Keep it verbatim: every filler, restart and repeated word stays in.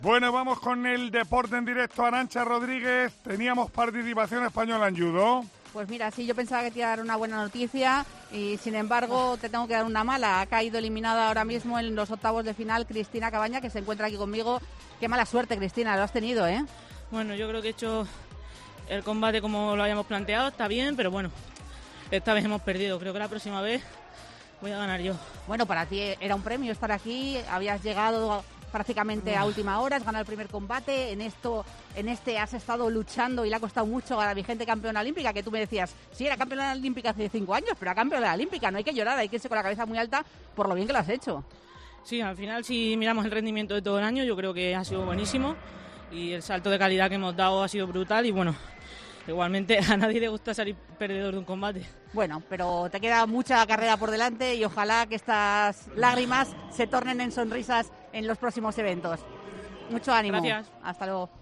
Bueno, vamos con el deporte en directo. Arantxa Rodríguez, teníamos participación española en judo. Pues mira, sí, yo pensaba que te iba a dar una buena noticia y sin embargo te tengo que dar una mala. Ha caído eliminada ahora mismo en los octavos de final Cristina Cabaña, que se encuentra aquí conmigo. Qué mala suerte, Cristina, lo has tenido, ¿eh? Bueno, yo creo que he hecho el combate como lo habíamos planteado, está bien, pero bueno, esta vez hemos perdido. Creo que la próxima vez voy a ganar yo. Bueno, para ti era un premio estar aquí, habías llegado prácticamente a última hora, has ganado el primer combate, en esto, en este has estado luchando y le ha costado mucho a la vigente campeona olímpica, que tú me decías, sí, era campeona olímpica hace cinco años, pero era campeona olímpica, no hay que llorar, hay que irse con la cabeza muy alta por lo bien que lo has hecho. Sí, al final si miramos el rendimiento de todo el año, yo creo que ha sido buenísimo y el salto de calidad que hemos dado ha sido brutal y bueno, igualmente a nadie le gusta salir perdedor de un combate. Bueno, pero te queda mucha carrera por delante y ojalá que estas lágrimas se tornen en sonrisas en los próximos eventos. Mucho ánimo. Gracias. Hasta luego.